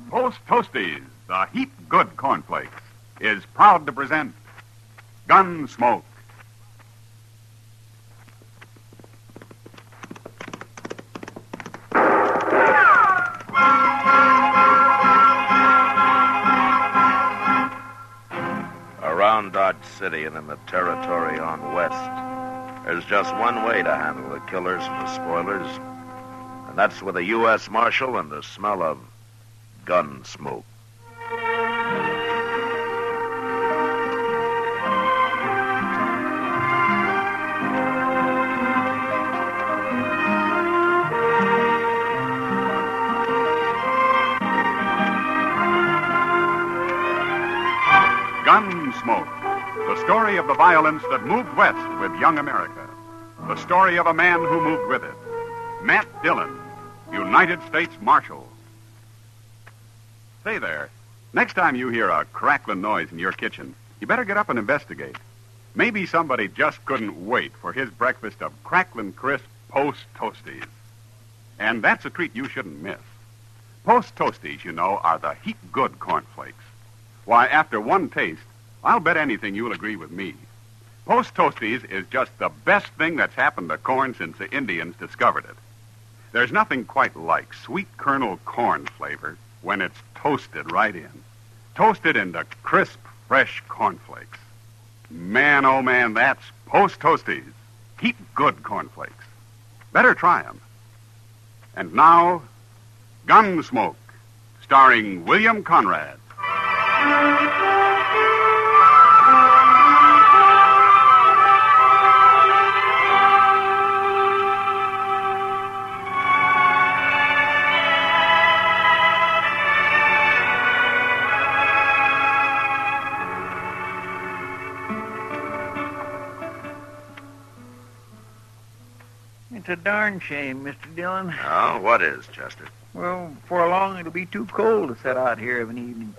Post Toasties, the heap good cornflakes, is proud to present Gunsmoke. Around Dodge City and in the territory on west, there's just one way to handle the killers and the spoilers, and that's with a U.S. Marshal and the smell of gun smoke. Gunsmoke, the story of the violence that moved west with young America. The story of a man who moved with it. Matt Dillon, United States Marshal. Say there, next time you hear a crackling noise in your kitchen, you better get up and investigate. Maybe somebody just couldn't wait for his breakfast of crackling crisp Post Toasties. And that's a treat you shouldn't miss. Post Toasties, you know, are the heap good cornflakes. Why, after one taste, I'll bet anything you'll agree with me. Post Toasties is just the best thing that's happened to corn since the Indians discovered it. There's nothing quite like sweet kernel corn flavor when it's toasted right in. Toasted into crisp, fresh cornflakes. Man, oh man, that's Post Toasties. Heap good cornflakes. Better try 'em. And now, Gunsmoke, starring William Conrad. It's a darn shame, Mr. Dillon. Oh, what is, Chester? Well, before long it'll be too cold to set out here of an evening.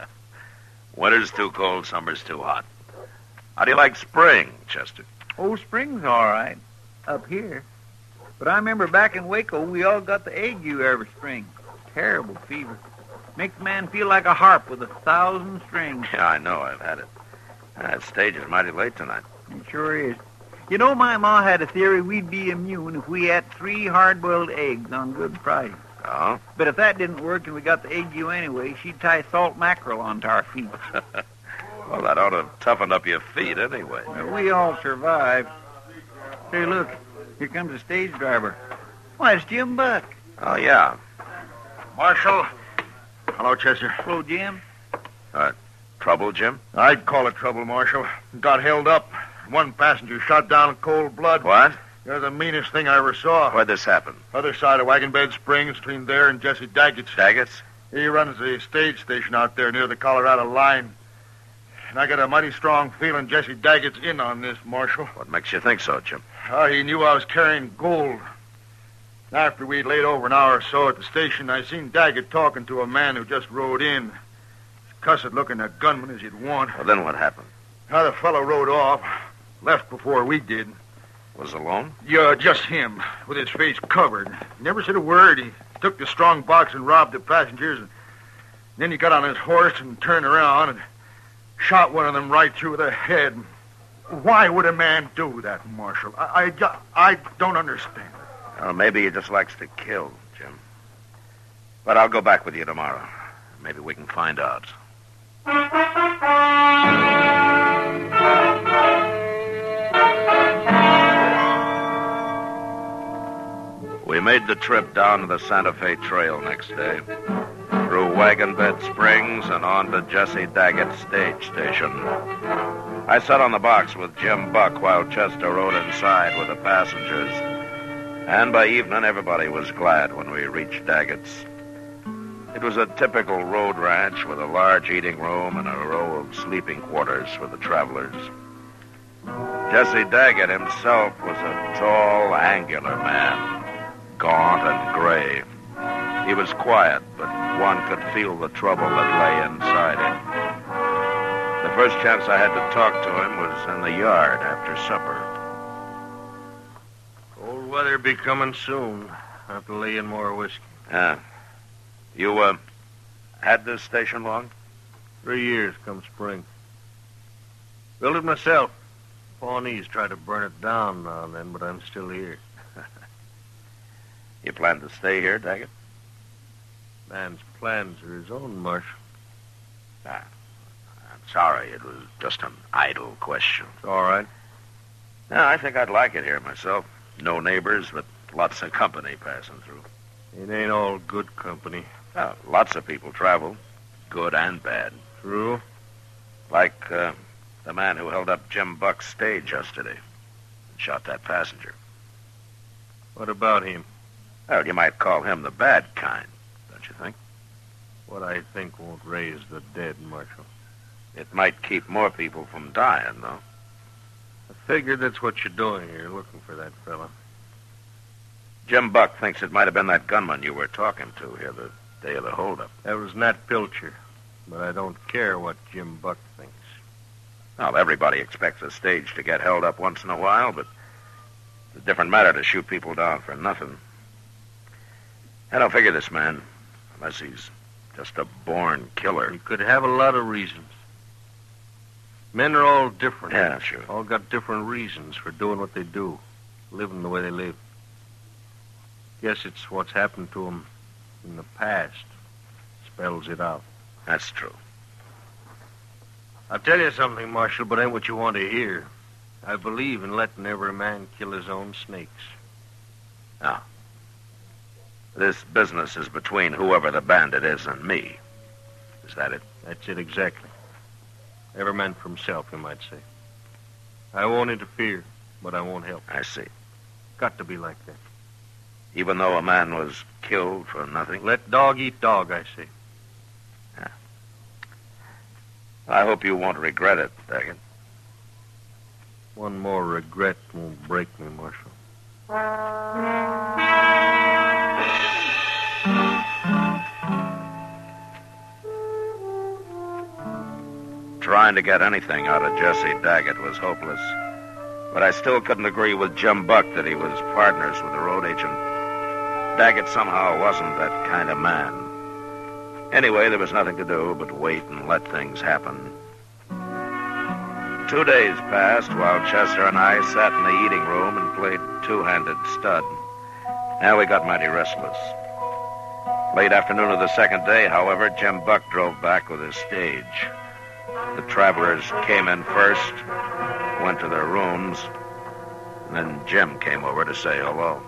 Winter's too cold, summer's too hot. How do you like spring, Chester? Oh, spring's all right, up here. But I remember back in Waco, we all got the ague every spring. Terrible fever. Makes a man feel like a harp with 1,000 strings. Yeah, I know, I've had it. That stage is mighty late tonight. It sure is. You know, my ma had a theory we'd be immune if we ate 3 hard-boiled eggs on Good Friday. Oh? But if that didn't work and we got the ague anyway, she'd tie salt mackerel onto our feet. Well, that ought to have toughened up your feet anyway. Well, we all survived. Hey, look. Here comes the stage driver. Why, it's Jim Buck. Oh, yeah. Marshal. Hello, Chester. Hello, Jim. Trouble, Jim? I'd call it trouble, Marshal. Got held up. One passenger shot down in cold blood. What? You're the meanest thing I ever saw. Where'd this happen? Other side of Wagon Bed Springs, between there and Jesse Daggett's. Daggett's? He runs the stage station out there near the Colorado line. And I got a mighty strong feeling Jesse Daggett's in on this, Marshal. What makes you think so, Jim? He knew I was carrying gold. After we'd laid over an hour or so at the station, I seen Daggett talking to a man who just rode in. Cussed-looking a gunman as you'd want. Well, then what happened? The fellow rode off. Left before we did. Was alone? Yeah, just him, with his face covered. Never said a word. He took the strong box and robbed the passengers. And then he got on his horse and turned around and shot one of them right through the head. Why would a man do that, Marshal? I don't understand. Well, maybe he just likes to kill, Jim. But I'll go back with you tomorrow. Maybe we can find out. We made the trip down to the Santa Fe Trail next day, through Wagon Bed Springs and on to Jesse Daggett's stage station. I sat on the box with Jim Buck while Chester rode inside with the passengers. And by evening, everybody was glad when we reached Daggett's. It was a typical road ranch with a large eating room and a row of sleeping quarters for the travelers. Jesse Daggett himself was a tall, angular man, gaunt and gray. He was quiet, but one could feel the trouble that lay inside him. The first chance I had to talk to him was in the yard after supper. Cold weather be coming soon. Have to lay in more whiskey. You Had this station long? 3 years come spring. Built it myself. Pawnees try to burn it down now and then, but I'm still here. You plan to stay here, Daggett? Man's plans are his own, Marshal. I'm sorry. It was just an idle question. It's all right. No, I think I'd like it here myself. No neighbors, but lots of company passing through. It ain't all good company. Well, lots of people travel, good and bad. True. Like the man who held up Jim Buck's stage yesterday and shot that passenger. What about him? Well, you might call him the bad kind, don't you think? What I think won't raise the dead, Marshal. It might keep more people from dying, though. I figured that's what you're doing here, looking for that fella. Jim Buck thinks it might have been that gunman you were talking to here the day of the holdup. That was Nat Pilcher, but I don't care what Jim Buck thinks. Well, everybody expects a stage to get held up once in a while, but it's a different matter to shoot people down for nothing. I don't figure this man, unless he's just a born killer. He could have a lot of reasons. Men are all different. Yeah, sure. All got different reasons for doing what they do, living the way they live. Guess it's what's happened to them in the past spells it out. That's true. I'll tell you something, Marshal, but ain't what you want to hear. I believe in letting every man kill his own snakes. Now, this business is between whoever the bandit is and me. Is that it? That's it exactly. Every man for himself, you might say. I won't interfere, but I won't help. I see. Got to be like that. Even though a man was killed for nothing? Let dog eat dog, I say. Yeah. I hope you won't regret it, Daggett. One more regret won't break me, Marshal. Trying to get anything out of Jesse Daggett was hopeless. But I still couldn't agree with Jim Buck that he was partners with the road agent. Daggett somehow wasn't that kind of man. Anyway, there was nothing to do but wait and let things happen. 2 days passed while Chester and I sat in the eating room and played two-handed stud. Now we got mighty restless. Late afternoon of the second day, however, Jim Buck drove back with his stage. The travelers came in first, went to their rooms, and then Jim came over to say hello.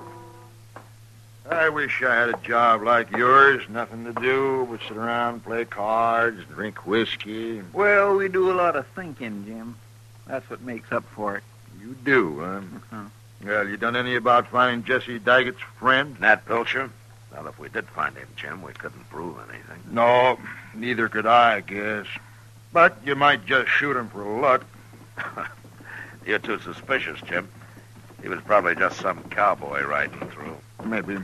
I wish I had a job like yours. Nothing to do but sit around, play cards, drink whiskey. Well, we do a lot of thinking, Jim. That's what makes up for it. You do, huh? Well, you done any about finding Jesse Daggett's friend? Nat Pilcher? Well, if we did find him, Jim, we couldn't prove anything. No, neither could I guess. But you might just shoot him for luck. You're too suspicious, Jim. He was probably just some cowboy riding through. Maybe.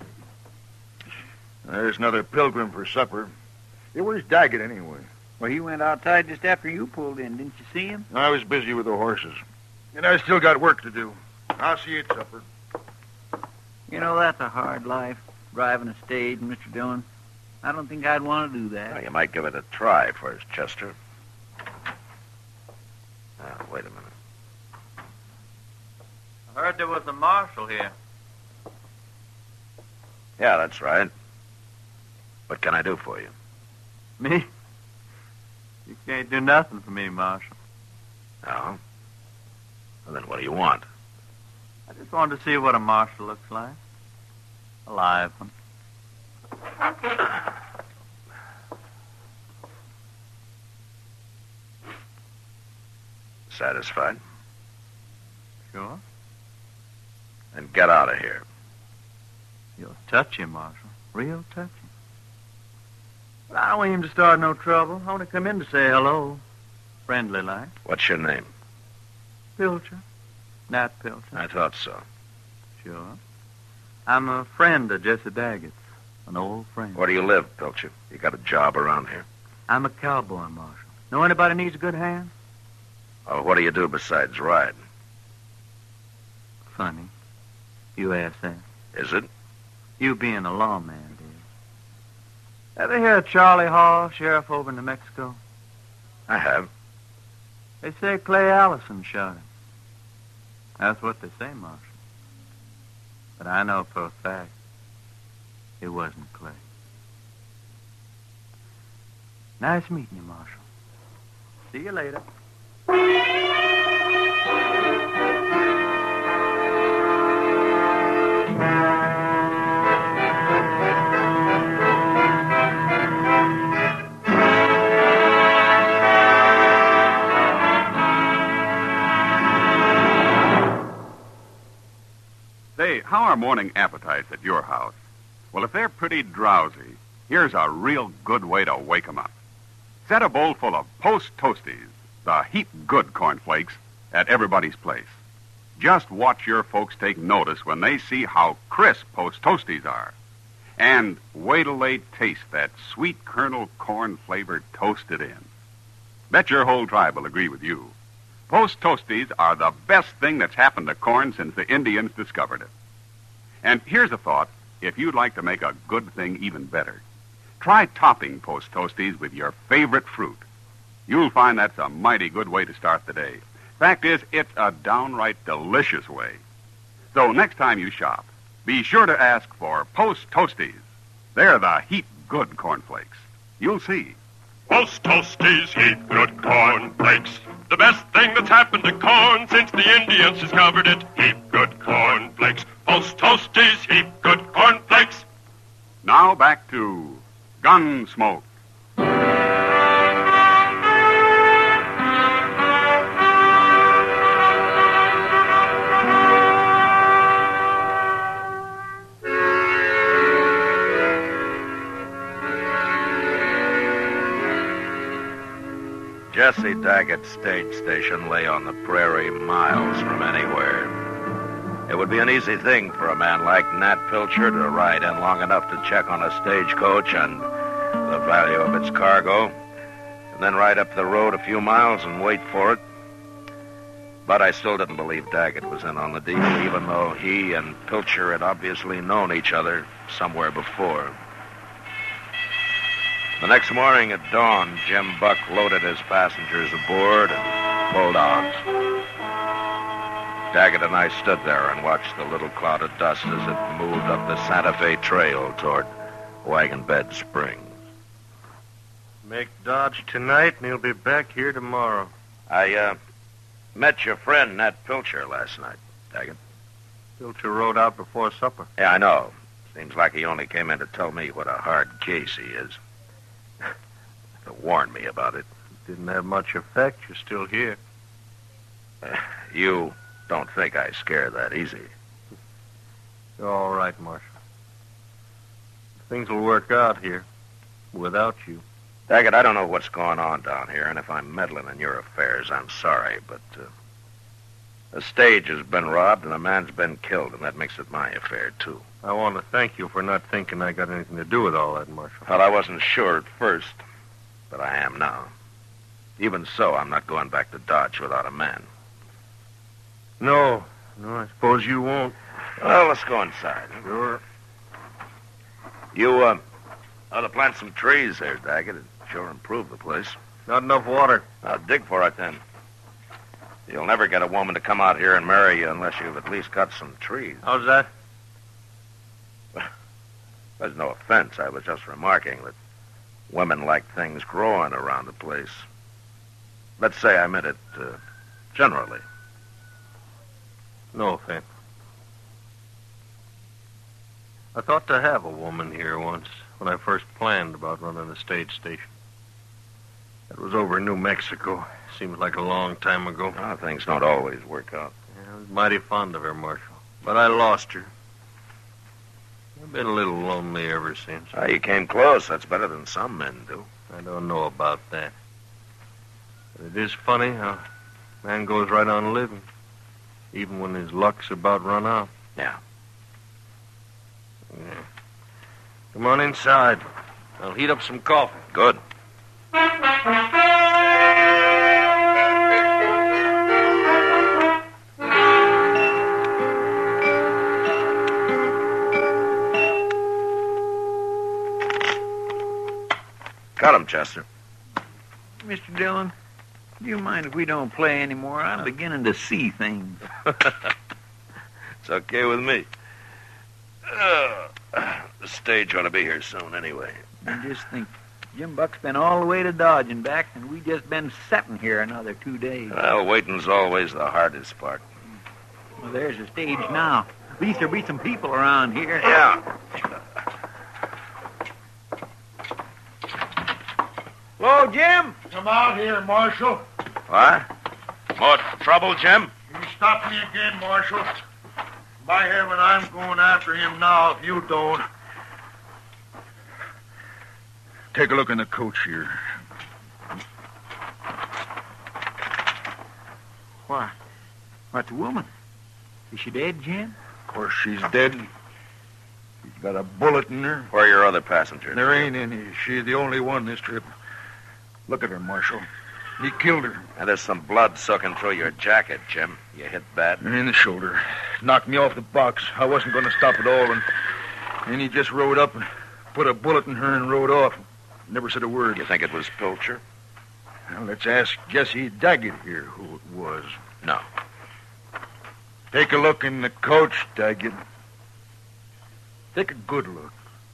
There's another pilgrim for supper. Hey, where's Daggett, anyway? Well, he went outside just after you pulled in. Didn't you see him? I was busy with the horses. And I still got work to do. I'll see you at supper. You know, that's a hard life, driving a stage, Mr. Dillon. I don't think I'd want to do that. Well, you might give it a try first, Chester. Now, wait a minute. I heard there was a marshal here. Yeah, that's right. What can I do for you? Me? You can't do nothing for me, Marshal. No? Well, then what do you want? I just wanted to see what a marshal looks like. A live one. Satisfied? Sure. Then get out of here. You're touchy, Marshal. Real touchy. But I don't aim to start no trouble. I want to come in to say hello. Friendly like. What's your name? Pilcher. Nat Pilcher. I thought so. Sure. I'm a friend of Jesse Daggett's. An old friend. Where do you live, Pilcher? You got a job around here? I'm a cowboy, Marshal. Know anybody needs a good hand? Oh, what do you do besides ride? Funny. You ask that. Is it? You being a lawman, dear. Ever hear of Charlie Hall, sheriff over in New Mexico? I have. They say Clay Allison shot him. That's what they say, Marshal. But I know for a fact it wasn't Clay. Nice meeting you, Marshal. See you later. Say, how are morning appetites at your house? Well, if they're pretty drowsy, here's a real good way to wake 'em up. Set a bowl full of Post Toasties, the heap good cornflakes, at everybody's place. Just watch your folks take notice when they see how crisp Post Toasties are. And wait till they taste that sweet kernel corn-flavored toasted in. Bet your whole tribe will agree with you. Post Toasties are the best thing that's happened to corn since the Indians discovered it. And here's a thought, if you'd like to make a good thing even better. Try topping Post Toasties with your favorite fruit. You'll find that's a mighty good way to start the day. Fact is, it's a downright delicious way. So next time you shop, be sure to ask for Post Toasties. They're the heap good cornflakes. You'll see. Post Toasties, heap good cornflakes. The best thing that's happened to corn since the Indians discovered it. Heap good cornflakes. Post Toasties, heap good cornflakes. Now back to Gunsmoke. Jesse Daggett's stage station lay on the prairie miles from anywhere. It would be an easy thing for a man like Nat Pilcher to ride in long enough to check on a stagecoach and the value of its cargo, and then ride up the road a few miles and wait for it. But I still didn't believe Daggett was in on the deal, even though he and Pilcher had obviously known each other somewhere before. The next morning at dawn, Jim Buck loaded his passengers aboard and pulled out. Daggett and I stood there and watched the little cloud of dust as it moved up the Santa Fe Trail toward Wagon Bed Springs. Make Dodge tonight, and he'll be back here tomorrow. I met your friend Nat Pilcher last night, Daggett. Pilcher rode out before supper. Yeah, I know. Seems like he only came in to tell me what a hard case he is. To warn me about it. Didn't have much effect. You're still here. You don't think I scare that easy. You're all right, Marshal. Things will work out here without you. Daggett, I don't know what's going on down here, and if I'm meddling in your affairs, I'm sorry, but a stage has been robbed and a man's been killed, and that makes it my affair, too. I want to thank you for not thinking I got anything to do with all that, Marshal. Well, I wasn't sure at first, but I am now. Even so, I'm not going back to Dodge without a man. No, I suppose you won't. Well, let's go inside. Sure. You, ought to plant some trees there, Daggett. It'd sure improve the place. Not enough water. I'll dig for it, then. You'll never get a woman to come out here and marry you unless you've at least got some trees. How's that? There's no offense. I was just remarking that women like things growing around the place. Let's say I meant it generally. No offense. I thought to have a woman here once when I first planned about running a stage station. It was over in New Mexico. Seems like a long time ago. Oh, things don't always work out. Yeah, I was mighty fond of her, Marshal. But I lost her. I've been a little lonely ever since. Oh, you came close. That's better than some men do. I don't know about that. But it is funny how a man goes right on living, even when his luck's about run out. Yeah. Come on inside. I'll heat up some coffee. Good. Cut him, Chester. Mr. Dillon, do you mind if we don't play anymore? I'm beginning to see things. It's okay with me. The stage ought to be here soon anyway. I just think Jim Buck's been all the way to Dodge and back, and we just been sitting here another 2 days. Well, waiting's always the hardest part. Well, there's the stage now. At least there'll be some people around here. Yeah. Hello, Jim. Come out here, Marshal. What? More trouble, Jim? You stop me again, Marshal. By heaven, I'm going after him now if you don't. Take a look in the coach here. Why? What's the woman? Is she dead, Jim? Of course, she's dead. She's got a bullet in her. Where are your other passengers? There ain't any. She's the only one this trip. Look at her, Marshal. He killed her. And there's some blood soaking through your jacket, Jim. You hit bad? In the shoulder. Knocked me off the box. I wasn't going to stop at all, and then he just rode up and put a bullet in her and rode off. Never said a word. You think it was Pilcher? Well, let's ask Jesse Daggett here who it was. No. Take a look in the coach, Daggett. Take a good look.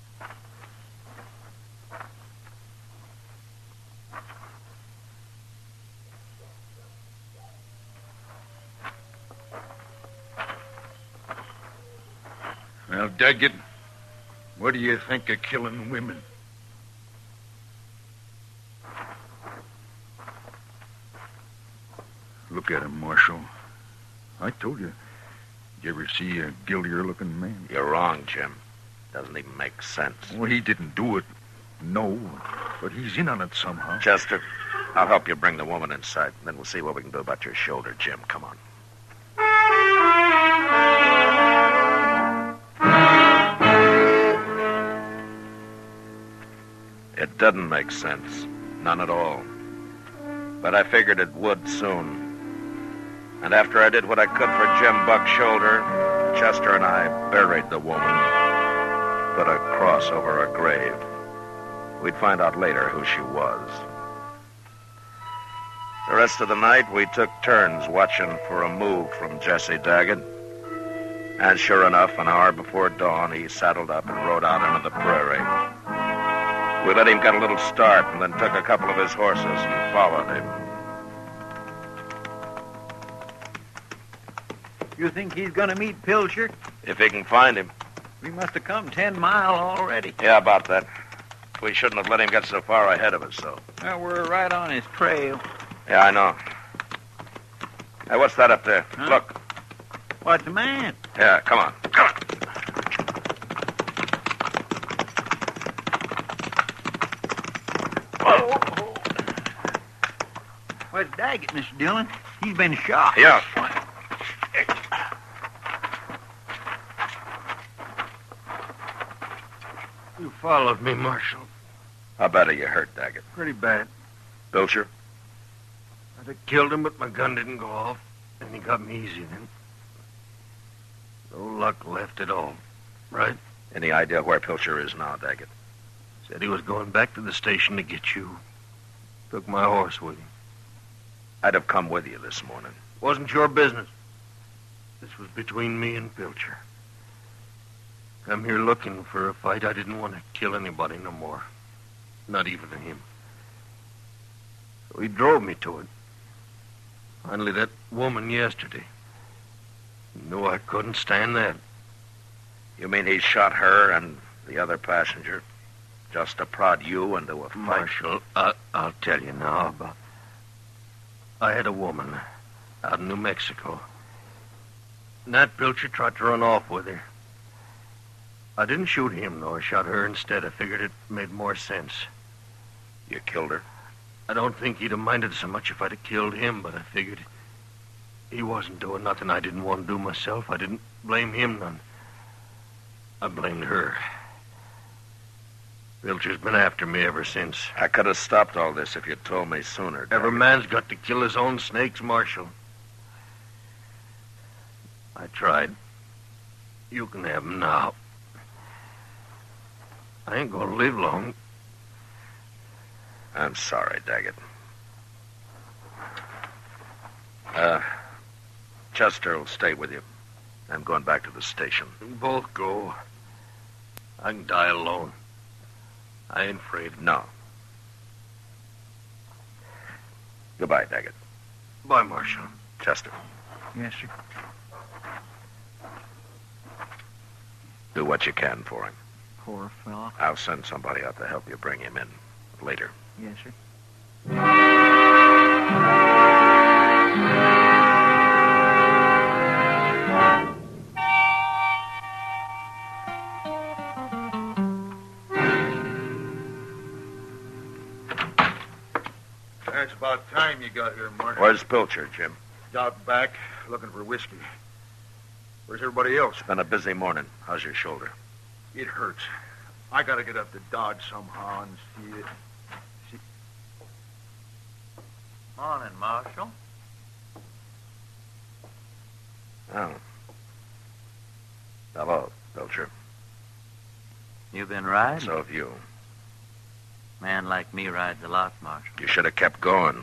Well, Daggett, what do you think of killing women? Look at him, Marshal. I told you. Did you ever see a guiltier-looking man? You're wrong, Jim. Doesn't even make sense. Well, he didn't do it. No, but he's in on it somehow. Chester, I'll help you bring the woman inside. Then we'll see what we can do about your shoulder, Jim. Come on. It doesn't make sense. None at all. But I figured it would soon. And after I did what I could for Jim Buck's shoulder, Chester and I buried the woman. Put a cross over her grave. We'd find out later who she was. The rest of the night, we took turns watching for a move from Jesse Daggett. And sure enough, an hour before dawn, he saddled up and rode out into the prairie. We let him get a little start and then took a couple of his horses and followed him. You think he's going to meet Pilcher? If he can find him. We must have come 10 mile already. Yeah, about that. We shouldn't have let him get so far ahead of us, though. Well, we're right on his trail. Yeah, I know. Hey, what's that up there? Huh? Look. What's the man? Yeah, come on. Come on. Where's Daggett, Mr. Dillon? He's been shot. Yeah. You followed me, Marshal. How bad are you hurt, Daggett? Pretty bad. Pilcher? I'd have killed him, but my gun didn't go off, and he got me easy then. No luck left at all, right? Any idea where Pilcher is now, Daggett? Said he was going back to the station to get you. Took my horse with him. I'd have come with you this morning. Wasn't your business. This was between me and Pilcher. Come here looking for a fight. I didn't want to kill anybody no more. Not even him. So he drove me to it. Finally, that woman yesterday. Knew I couldn't stand that. You mean he shot her and the other passenger just to prod you into a fight? Marshal, I'll tell you now about... I had a woman out in New Mexico. Nat Pilcher tried to run off with her. I didn't shoot him, though. I shot her instead. I figured it made more sense. You killed her? I don't think he'd have minded so much if I'd have killed him, but I figured he wasn't doing nothing I didn't want to do myself. I didn't blame him none. I blamed her. Pilcher's been after me ever since. I could have stopped all this if you'd told me sooner, Daggett. Every man's got to kill his own snakes, Marshal. I tried. You can have them now. I ain't gonna live long. I'm sorry, Daggett. Chester will stay with you. I'm going back to the station. Both go. I can die alone. I ain't afraid. No. Goodbye, Daggett. Bye, Marshal. Chester, Yes, sir. do what you can for him. Poor fellow. I'll send somebody out to help you bring him in later. Yes, sir. That's about time you got here, Marshal. Where's Pilcher, Jim? Out back, looking for whiskey. Where's everybody else? It's been a busy morning. How's your shoulder? It hurts. I gotta get up to Dodge somehow and see it. Morning, Marshal. Oh. Hello, Pilcher. You been riding? So have you. Man like me rides a lot, Marshal. You should have kept going.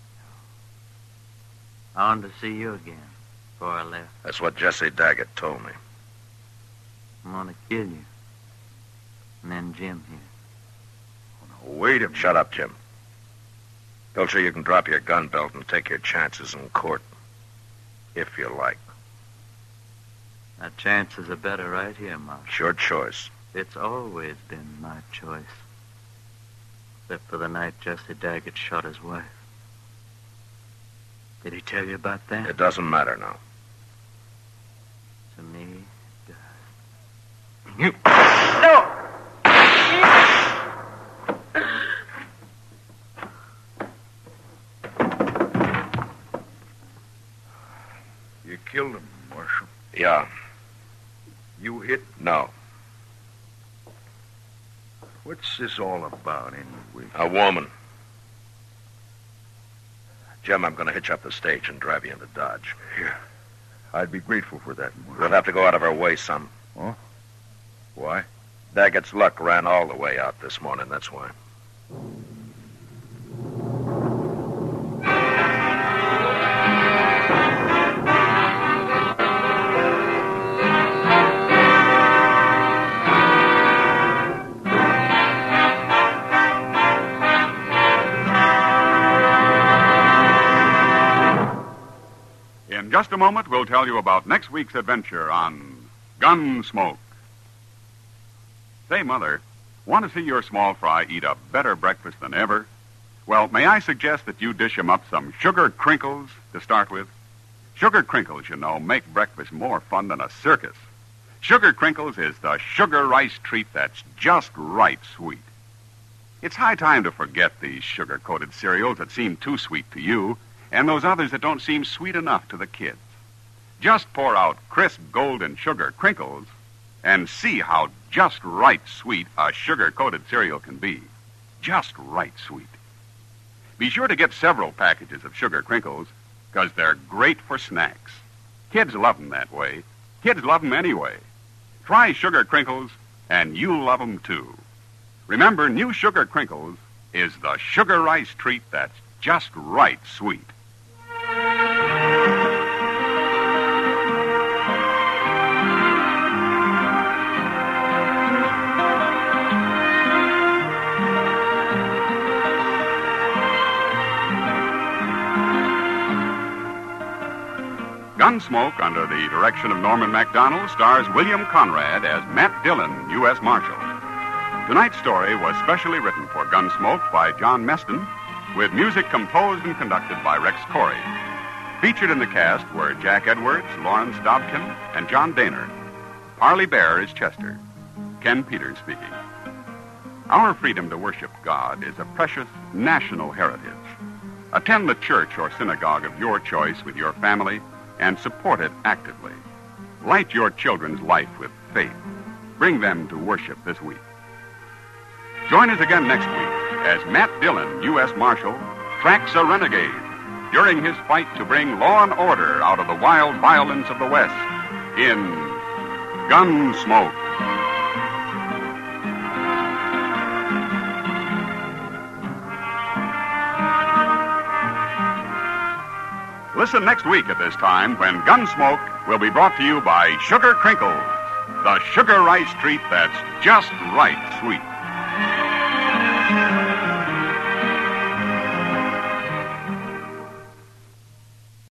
I wanted to see you again before I left. That's what Jesse Daggett told me. I'm gonna kill you. And then Jim here. Wait a minute. Shut up, Jim. Pilcher, you can drop your gun belt and take your chances in court. If you like. My chances are better right here, Marshal. It's your choice. It's always been my choice. Except for the night Jesse Daggett shot his wife. Did he tell you about that? It doesn't matter now. To me, it does. You... No! You killed him, Marshal. Yeah. You hit? No. What's this all about, anyway? A woman. Jim, I'm going to hitch up the stage and drive you into Dodge. Yeah. I'd be grateful for that, Marshal. We'll have to go out of our way some. Huh? Why? Daggett's luck ran all the way out this morning, that's why. In just a moment, we'll tell you about next week's adventure on Gunsmoke. Say, Mother, want to see your small fry eat a better breakfast than ever? Well, may I suggest that you dish him up some sugar crinkles to start with? Sugar crinkles, you know, make breakfast more fun than a circus. Sugar crinkles is the sugar rice treat that's just right sweet. It's high time to forget these sugar-coated cereals that seem too sweet to you and those others that don't seem sweet enough to the kids. Just pour out crisp golden sugar crinkles and see how just right sweet a sugar-coated cereal can be. Just right sweet. Be sure to get several packages of sugar crinkles because they're great for snacks. Kids love them that way. Kids love them anyway. Try sugar crinkles and you'll love them too. Remember, new sugar crinkles is the sugar rice treat that's just right sweet. Gunsmoke, under the direction of Norman MacDonald, stars William Conrad as Matt Dillon, U.S. Marshal. Tonight's story was specially written for Gunsmoke by John Meston, with music composed and conducted by Rex Corey. Featured in the cast were Jack Edwards, Lawrence Dobkin, and John Daner. Parley Bear is Chester. Ken Peters speaking. Our freedom to worship God is a precious national heritage. Attend the church or synagogue of your choice with your family and support it actively. Light your children's life with faith. Bring them to worship this week. Join us again next week as Matt Dillon, U.S. Marshal, tracks a renegade during his fight to bring law and order out of the wild violence of the West in Gunsmoke. Listen next week at this time when Gunsmoke will be brought to you by Sugar Crinkles, the sugar rice treat that's just right sweet.